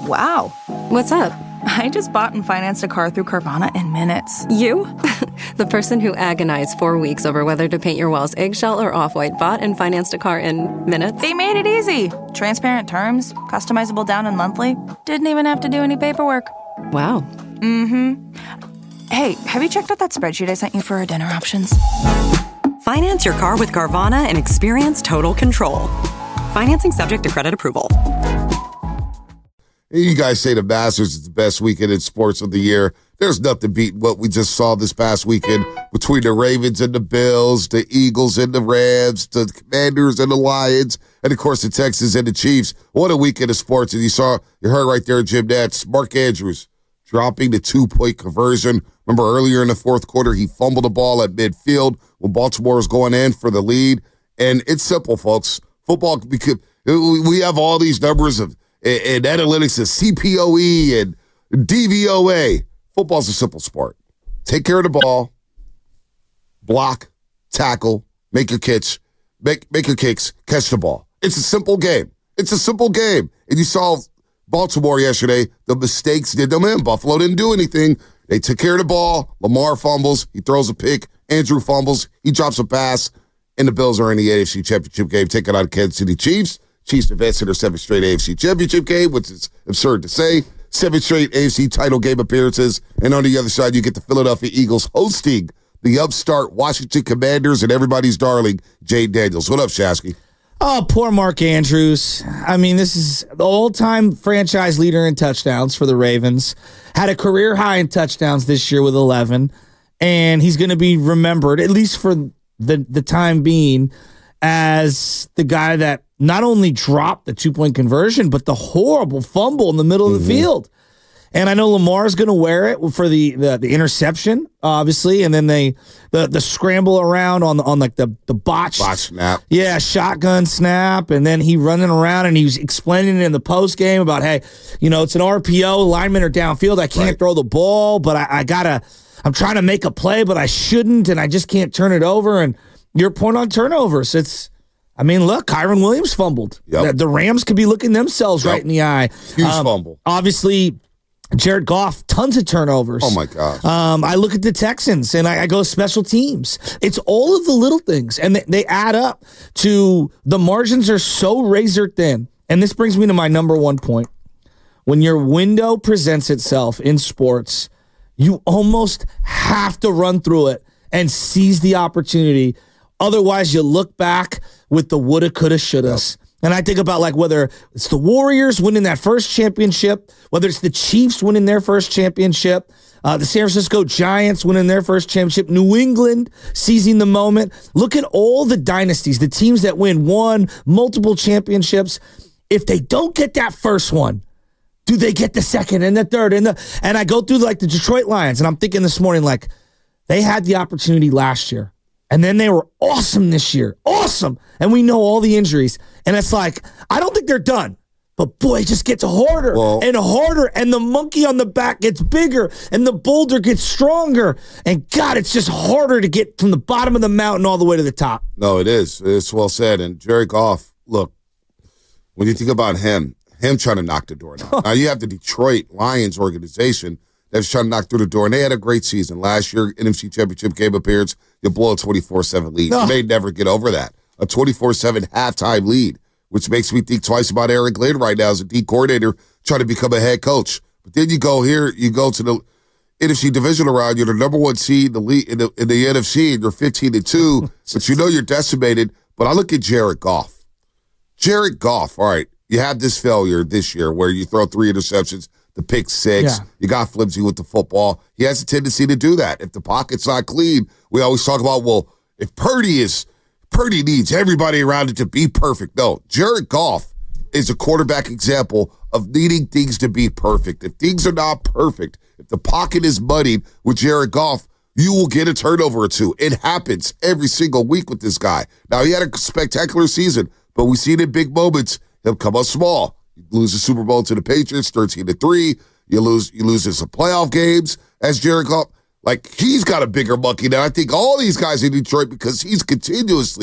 Wow. What's up? I just bought and financed a car through Carvana in minutes. You? The person who agonized 4 weeks over whether to paint your walls eggshell or off-white bought and financed a car in minutes? They made it easy. Transparent terms, customizable down and monthly. Didn't even have to do any paperwork. Wow. Mm-hmm. Hey, have you checked out that spreadsheet I sent you for our dinner options? Finance your car with Carvana and experience total control. Financing subject to credit approval. You guys say the Masters is the best weekend in sports of the year. There's nothing beating what we just saw this past weekend between the Ravens and the Bills, the Eagles and the Rams, the Commanders and the Lions, and, of course, the Texans and the Chiefs. What a weekend of sports. And you heard right there, Jim Nantz, Mark Andrews dropping the 2-point conversion. Remember earlier in the fourth quarter, he fumbled the ball at midfield when Baltimore was going in for the lead. And it's simple, folks. Football, because we have all these numbers of and analytics of CPOE and DVOA. Football's a simple sport. Take care of the ball, block, tackle, make your kicks, catch the ball. It's a simple game. It's a simple game. And you saw Baltimore yesterday, the mistakes did them in. Buffalo didn't do anything. They took care of the ball. Lamar fumbles. He throws a pick. Andrew fumbles. He drops a pass. And the Bills are in the AFC Championship game, taking on the Kansas City Chiefs. Chiefs advance to their 7th straight AFC Championship game, which is absurd to say. 7 straight AFC title game appearances. And on the other side, you get the Philadelphia Eagles hosting the upstart Washington Commanders and everybody's darling, Jay Daniels. What up, Shasky? Oh, poor Mark Andrews. I mean, this is the all-time franchise leader in touchdowns for the Ravens. Had a career high in touchdowns this year with 11. And he's going to be remembered, at least for the time being, as the guy that not only dropped the 2-point conversion, but the horrible fumble in the middle of the field. And I know Lamar's going to wear it for the interception, obviously, and then the scramble around on like the botch snap. Yeah, shotgun snap, and then he running around and he was explaining it in the post game about, hey, it's an RPO, linemen are downfield, I can't throw the ball, but I'm trying to make a play, but I shouldn't, and I just can't turn it over. And your point on turnovers, look, Kyron Williams fumbled. Yep. The Rams could be looking themselves right in the eye. Huge fumble. Obviously, Jared Goff, tons of turnovers. Oh, my gosh. I look at the Texans, and I go special teams. It's all of the little things, and they add up to the margins are so razor thin. And this brings me to my number one point. When your window presents itself in sports, you almost have to run through it and seize the opportunity. Otherwise, you look back with the woulda, coulda, shouldas. Yep. And I think about whether it's the Warriors winning that first championship, whether it's the Chiefs winning their first championship, the San Francisco Giants winning their first championship, New England seizing the moment. Look at all the dynasties, the teams that won multiple championships. If they don't get that first one, do they get the second and the third? And I go through the Detroit Lions, and I'm thinking this morning, they had the opportunity last year. And then they were awesome this year. Awesome. And we know all the injuries. And it's I don't think they're done. But, boy, it just gets harder and harder. And the monkey on the back gets bigger. And the boulder gets stronger. And, God, it's just harder to get from the bottom of the mountain all the way to the top. No, it is. It's well said. And Jared Goff, look, when you think about him trying to knock the door down. Now, you have the Detroit Lions organization that's trying to knock through the door. And they had a great season. Last year, NFC Championship game appearance, you blow a 24-7 lead. You may never get over that. A 24-7 halftime lead, which makes me think twice about Aaron Glenn right now as a D coordinator trying to become a head coach. But then you go to the NFC divisional round. You're the number one seed in the league, in the NFC, and you're 15-2. But you're decimated. But I look at Jared Goff. Jared Goff, all right, you have this failure this year where you throw 3 interceptions, the pick 6. Yeah. You got flimsy with the football. He has a tendency to do that. If the pocket's not clean, we always talk about, if Purdy needs everybody around it to be perfect. No, Jared Goff is a quarterback example of needing things to be perfect. If things are not perfect, if the pocket is muddied with Jared Goff, you will get a turnover or two. It happens every single week with this guy. Now, he had a spectacular season, but we see it in big moments. He'll come up small. You lose the Super Bowl to the Patriots, 13-3. You lose in some playoff games as Jared Goff. He's got a bigger monkey than I think all these guys in Detroit because he's continuously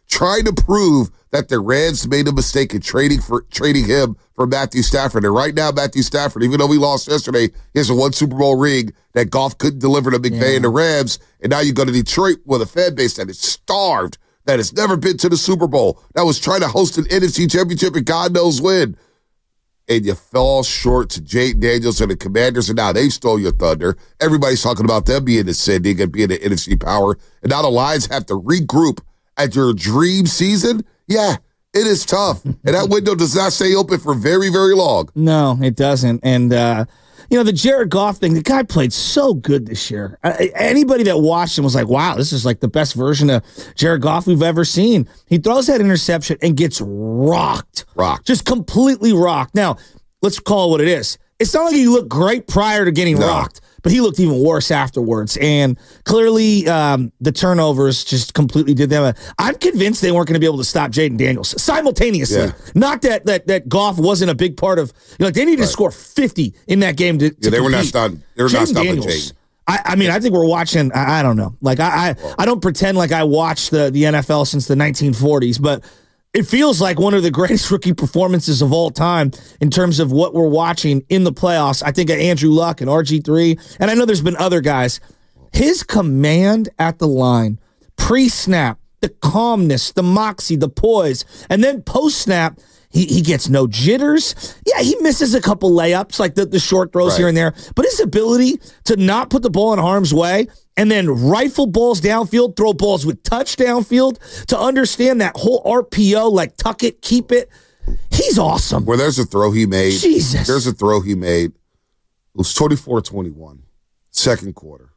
trying to prove that the Reds made a mistake in trading him for Matthew Stafford. And right now, Matthew Stafford, even though we lost yesterday, he has a one Super Bowl ring that Goff couldn't deliver to McVay and the Rams. And now you go to Detroit with a fan base that is starved, that has never been to the Super Bowl, that was trying to host an NFC championship and God knows when. And you fell short to Jayden Daniels and the Commanders, and now they stole your thunder. Everybody's talking about them being ascending and being an NFC power. And now the Lions have to regroup at your dream season. Yeah, it is tough. And that window does not stay open for very, very long. No, it doesn't. And, the Jared Goff thing, the guy played so good this year. Anybody that watched him was like, wow, this is like the best version of Jared Goff we've ever seen. He throws that interception and gets rocked. Just completely rocked. Now, let's call it what it is. It's not like he looked great prior to getting rocked, but he looked even worse afterwards. And clearly, the turnovers just completely did them. I'm convinced they weren't going to be able to stop Jayden Daniels simultaneously. Yeah. Not that Goff wasn't a big part of. They needed to score 50 in that game to they were not stopping. They were not stopping Jayden. I think we're watching. I don't know. Like I don't pretend like I watched the NFL since the 1940s, but it feels like one of the greatest rookie performances of all time in terms of what we're watching in the playoffs. I think of Andrew Luck and RG3, and I know there's been other guys. His command at the line, pre-snap, the calmness, the moxie, the poise, and then post-snap, he gets no jitters. Yeah, he misses a couple layups, like the short throws here and there, but his ability to not put the ball in harm's way and then rifle balls downfield, throw balls with touch downfield, to understand that whole RPO, like tuck it, keep it. He's awesome. Well, there's a throw he made. Jesus. There's a throw he made. It was 24-21, second quarter.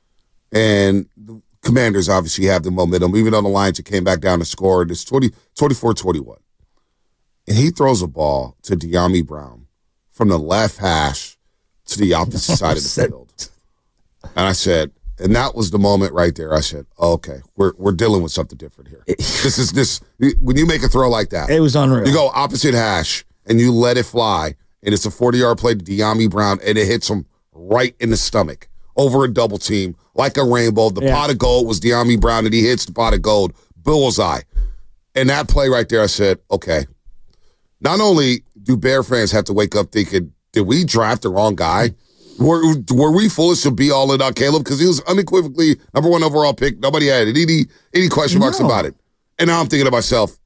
And the Commanders obviously have the momentum. Even on the Lions, it came back down to score. It's 24-21. And he throws a ball to De'Ami Brown from the left hash to the opposite side of the field. And I said, and that was the moment right there. I said, okay, we're dealing with something different here. When you make a throw like that, it was unreal. You go opposite hash and you let it fly, and it's a 40-yard play to De'Ami Brown, and it hits him right in the stomach over a double team like a rainbow. The pot of gold was De'Ami Brown, and he hits the pot of gold, bullseye. And that play right there, I said, okay, not only do Bear fans have to wake up thinking, did we draft the wrong guy? Were we foolish to be all in on Caleb? Because he was unequivocally number one overall pick. Nobody had any question marks about it. And now I'm thinking to myself,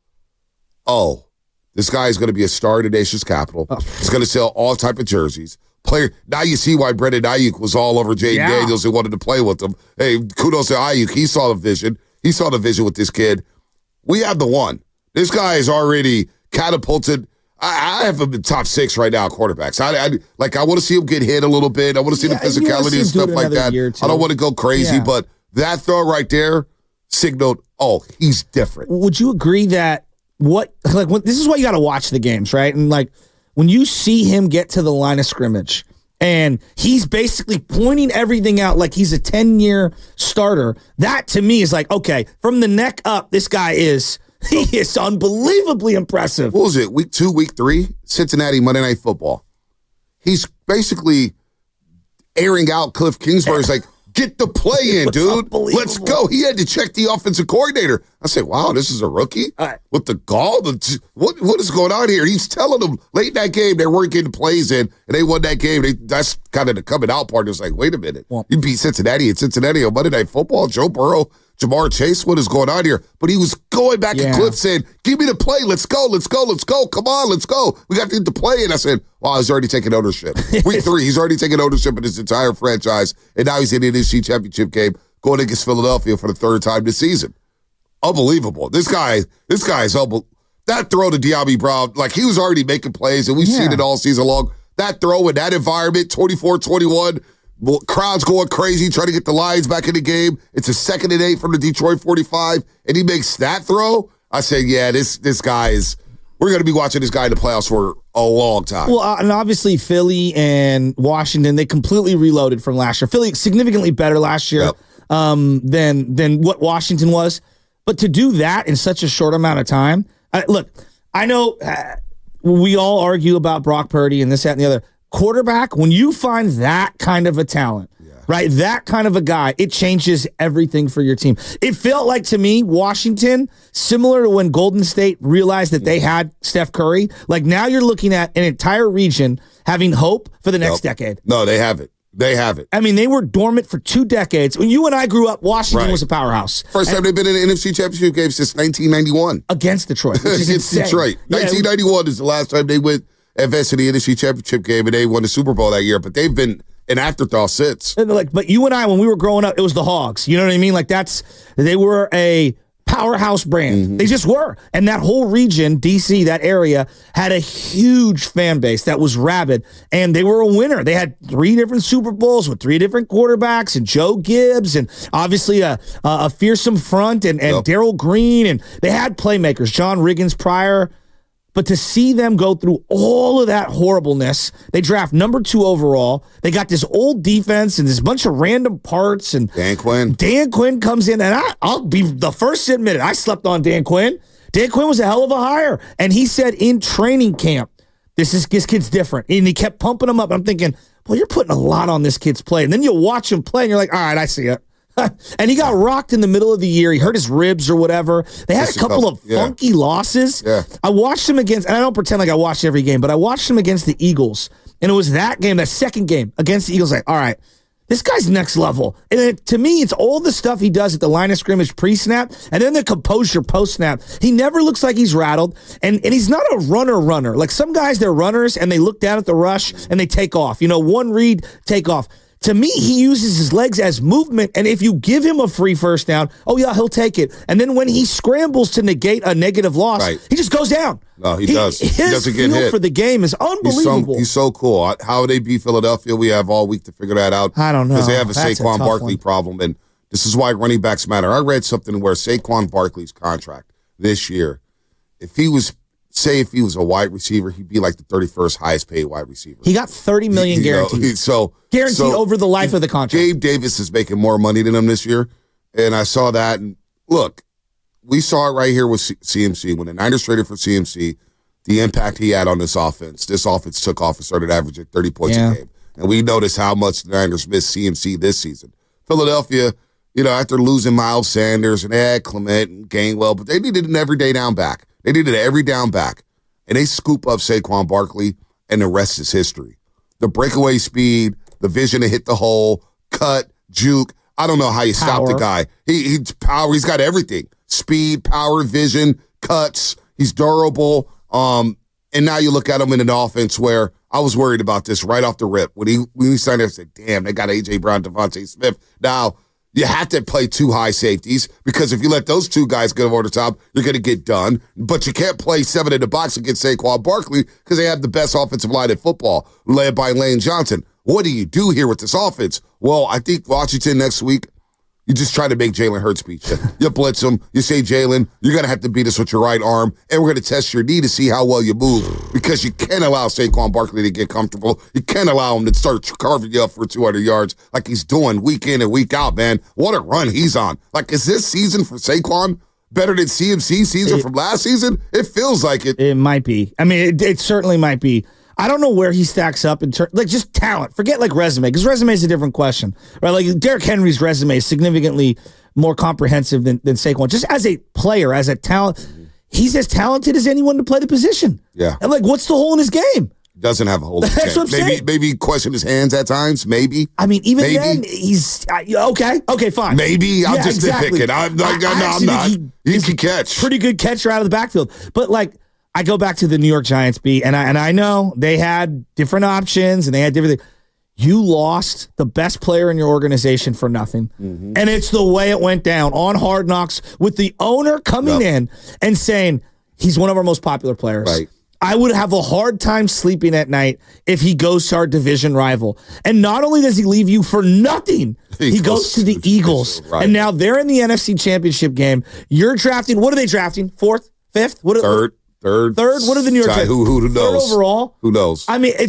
oh, this guy is going to be a star at the nation's capital. He's going to sell all type of jerseys. Now you see why Brandon Ayuk was all over Jayden Daniels and wanted to play with him. Hey, kudos to Ayuk. He saw the vision. He saw the vision with this kid. We have the one. This guy is already catapulted. I have him in top 6 right now, quarterbacks. I want to see him get hit a little bit. I want to see the physicality and stuff like that. I don't want to go crazy, but that throw right there signaled, oh, he's different. Would you agree that this is why you got to watch the games, right? And when you see him get to the line of scrimmage and he's basically pointing everything out like he's a 10-year starter, that to me is like, okay, from the neck up, this guy is... He is unbelievably impressive. What was it, week 2, week 3? Cincinnati, Monday Night Football. He's basically airing out Cliff Kingsbury's like, get the play in, dude. Let's go. He had to check the offensive coordinator. I said, wow, this is a rookie? With the gall? What is going on here? He's telling them late in that game they weren't getting plays in, and they won that game. That's kind of the coming out part. It was like, wait a minute. You beat Cincinnati on Monday Night Football. Joe Burrow, Jamar Chase, what is going on here? But he was going back at Cliff saying, give me the play. Let's go. Come on, let's go. We got to get the play. And I said, wow, he's already taken ownership. Week 3, he's already taken ownership of his entire franchise. And now he's in the NFC Championship game going against Philadelphia for the 3rd time this season. Unbelievable. This guy is unbelievable. That throw to De'Ami Brown, like he was already making plays, and we've seen it all season long. That throw in that environment, 24-21, crowd's going crazy, trying to get the Lions back in the game. It's a 2nd and 8 from the Detroit 45, and he makes that throw. I said, yeah, this guy is... We're going to be watching this guy in the playoffs for a long time. Well, and obviously Philly and Washington, they completely reloaded from last year. Philly significantly better last year than what Washington was. But to do that in such a short amount of time, look, I know we all argue about Brock Purdy and this, that, and the other. Quarterback, when you find that kind of a talent, right? That kind of a guy, it changes everything for your team. It felt like to me, Washington, similar to when Golden State realized that they had Steph Curry. Like now you're looking at an entire region having hope for the next decade. No, they have it. They have it. I mean, they were dormant for 2 decades. When you and I grew up, Washington was a powerhouse. First time they've been in an NFC Championship game since 1991. Against Detroit, which is Against insane. Detroit. 1991 is the last time they went advanced to the NFC Championship game, and they won the Super Bowl that year. But they've been an afterthought since. But you and I, when we were growing up, it was the Hogs. You know what I mean? Like they were a powerhouse brand. Mm-hmm. They just were. And that whole region, DC, that area, had a huge fan base that was rabid. And they were a winner. They had 3 different Super Bowls with 3 different quarterbacks and Joe Gibbs and obviously a fearsome front and Darryl Green. And they had playmakers, John Riggins prior. But to see them go through all of that horribleness, they draft number 2 overall. They got this old defense and this bunch of random parts. And Dan Quinn. Dan Quinn comes in, and I'll be the first to admit it. I slept on Dan Quinn. Dan Quinn was a hell of a hire. And he said in training camp, this kid's different. And he kept pumping him up. I'm thinking, well, you're putting a lot on this kid's plate. And then you watch him play, and you're like, all right, I see it. And he got rocked in the middle of the year. He hurt his ribs or whatever. They had a couple of funky losses. Yeah. I watched him against, and I don't pretend like I watched every game, but I watched him against the Eagles. And it was that game, that second game against the Eagles, like, all right, this guy's next level. And to me, it's all the stuff he does at the line of scrimmage pre-snap and then the composure post-snap. He never looks like he's rattled, and he's not a runner. Like some guys, they're runners, and they look down at the rush, and they take off. You know, one read, take off. To me, he uses his legs as movement, and if you give him a free first down, oh, yeah, he'll take it. And then when he scrambles to negate a negative loss, he just goes down. No, he does. He doesn't get hit. His hit. feel for the game is unbelievable. He's so cool. How would they beat Philadelphia? We have all week to figure that out. I don't know. Because they have a That's Saquon tough Barkley one. problem, and this is why running backs matter. I read something where Saquon Barkley's contract this year, if he was a wide receiver, he'd be like the 31st highest paid wide receiver. He got $30 million guaranteed. Guaranteed over the life of the contract. Gabe Davis is making more money than him this year, and I saw that. And look, we saw it right here with CMC. When the Niners traded for CMC, the impact he had on this offense took off and started averaging 30 points a game. And we noticed how much the Niners missed CMC this season. Philadelphia, after losing Miles Sanders and they had Clement and Gainwell, but they needed an everyday down back. They needed an every down back. And they scoop up Saquon Barkley, and the rest is history. The breakaway speed, the vision to hit the hole, cut, juke. I don't know how you stop the guy. He's power. He's got everything. Speed, power, vision, cuts. He's durable. And now you look at him in an offense where I was worried about this right off the rip. When he signed there, I said, damn, they got A.J. Brown, Devontae Smith. Now, you have to play 2 high safeties because if you let those 2 guys get over the top, you're going to get done. But you can't play 7 in the box against Saquon Barkley because they have the best offensive line in football, led by Lane Johnson. What do you do here with this offense? Well, I think Washington next week, you just try to make Jalen Hurts beat you. You blitz him. You say, Jalen, you're going to have to beat us with your right arm, and we're going to test your knee to see how well you move because you can't allow Saquon Barkley to get comfortable. You can't allow him to start carving you up for 200 yards like he's doing week in and week out, man. What a run he's on. Like, is this season for Saquon better than CMC season from last season? It feels like it. It might be. I mean, it certainly might be. I don't know where he stacks up in terms, like just talent. Forget like resume, because resume is a different question, right? Like Derrick Henry's resume is significantly more comprehensive than Saquon. Just as a player, as a talent, he's as talented as anyone to play the position. Yeah. And like, what's the hole in his game? Doesn't have a hole in his That's game. what I'm saying. Maybe question his hands at times. Maybe. I mean, even then, he's okay, fine. Maybe I'm just exactly. nitpicking. I'm not. He can catch. Pretty good catcher out of the backfield, but like. I go back to the New York Giants beat, and I know they had different options and they had different things. You lost the best player in your organization for nothing. Mm-hmm. And it's the way it went down on Hard Knocks with the owner coming in and saying, he's one of our most popular players. Right. I would have a hard time sleeping at night if he goes to our division rival. And not only does he leave you for nothing, he goes to the Eagles. Right. And now they're in the NFC Championship game. You're drafting. What are they drafting? 4th? 5th? Third. What are the New York Giants? Who knows? Third overall. Who knows? I mean,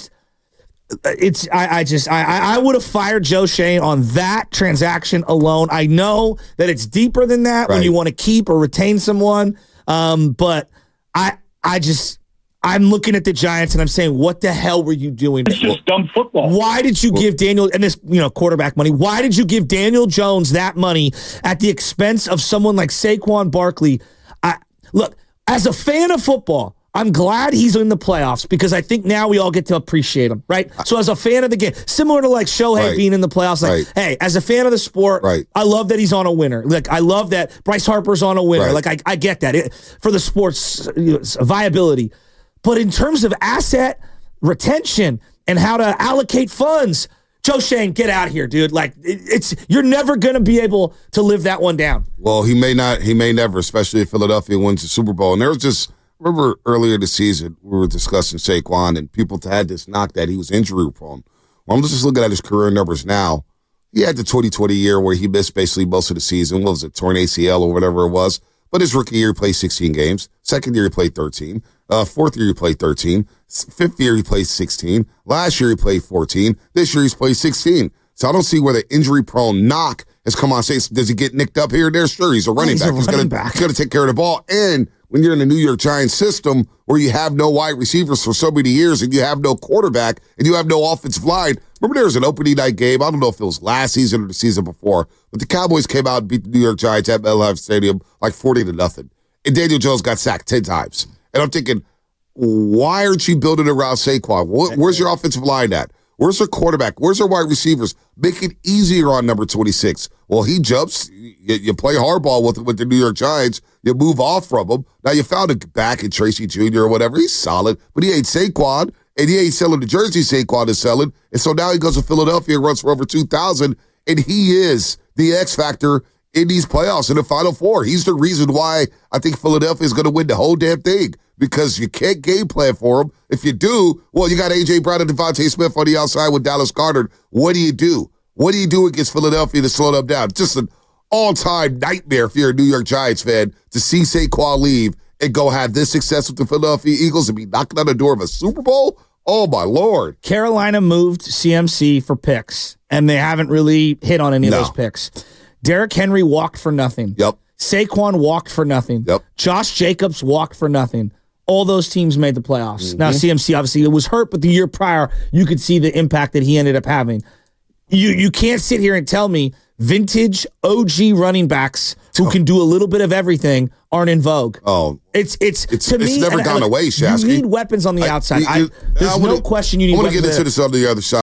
I would have fired Joe Shane on that transaction alone. I know that it's deeper than that when you want to keep or retain someone. But I I'm looking at the Giants and I'm saying, what the hell were you doing? It's just dumb football. Why did you give Daniel, and this, quarterback money, why did you give Daniel Jones that money at the expense of someone like Saquon Barkley? Look, as a fan of football, I'm glad he's in the playoffs because I think now we all get to appreciate him, right? So as a fan of the game, similar to like Shohei being in the playoffs, hey, as a fan of the sport, I love that he's on a winner. Like, I love that Bryce Harper's on a winner. Like, I get that for the sport's viability. But in terms of asset retention and how to allocate funds, Joe Schoen, get out of here, dude. Like, you're never going to be able to live that one down. Well, he may never, especially if Philadelphia wins the Super Bowl. And there was just, remember earlier this season, we were discussing Saquon, and people had this knock that he was injury prone. Well, I'm just looking at his career numbers now. He had the 2020 year where he missed basically most of the season. What was it, torn ACL or whatever it was? But his rookie year, he played 16 games. Second year, he played 13. Fourth year, he played 13. Fifth year, he played 16. Last year, he played 14. This year, he's played 16. So I don't see where the injury-prone knock has come on. Say, does he get nicked up here and there? Sure, he's a running back. He's going to take care of the ball. And when you're in the New York Giants system where you have no wide receivers for so many years and you have no quarterback and you have no offensive line. Remember there was an opening night game. I don't know if it was last season or the season before, but the Cowboys came out and beat the New York Giants at MetLife Stadium like 40-0. And Daniel Jones got sacked 10 times. And I'm thinking, why aren't you building around Saquon? Where's your offensive line at? Where's their quarterback? Where's their wide receivers? Make it easier on number 26. Well, he jumps. You play hardball with the New York Giants. You move off from him. Now you found a back in Tracy Jr. or whatever. He's solid, but he ain't Saquon, and he ain't selling the jersey Saquon is selling. And so now he goes to Philadelphia and runs for over 2,000, and he is the X factor in these playoffs in the Final Four. He's the reason why I think Philadelphia is going to win the whole damn thing. Because you can't game plan for him. If you do, well, you got A.J. Brown and Devontae Smith on the outside with Dallas Goedert. What do you do? What do you do against Philadelphia to slow them down? Just an all-time nightmare if you're a New York Giants fan to see Saquon leave and go have this success with the Philadelphia Eagles and be knocking on the door of a Super Bowl? Oh, my Lord. Carolina moved CMC for picks, and they haven't really hit on any of those picks. Derrick Henry walked for nothing. Yep. Saquon walked for nothing. Yep. Josh Jacobs walked for nothing. All those teams made the playoffs. Mm-hmm. Now, CMC, obviously, it was hurt, but the year prior, you could see the impact that he ended up having. You can't sit here and tell me vintage OG running backs who can do a little bit of everything aren't in vogue. Oh, it's to me, never gone away, Shasky. You need weapons on the outside. There's no question you need weapons. I want to get into this on the other side.